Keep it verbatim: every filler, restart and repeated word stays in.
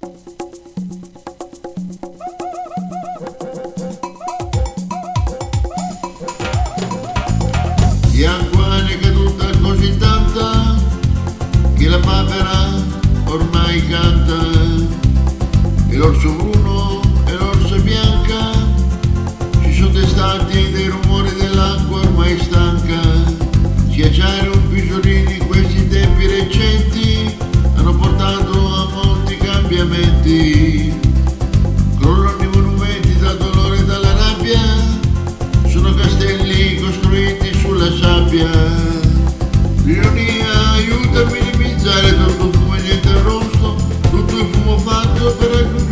Bianco è caduta così tanta che la papera ormai canta, e l'orso bruno e l'orsa bianca ci sono destati dei rumori dell'acqua ormai stanca. Schiacciare un pisolini questi tempi recenti hanno portato a molti cambiamenti. Crollano i monumenti dal dolore e dalla rabbia, sono castelli costruiti sulla sabbia. L'ironia aiuta a minimizzare tutto il fumo e niente arrosto, tutto il fumo fatto per raggiungere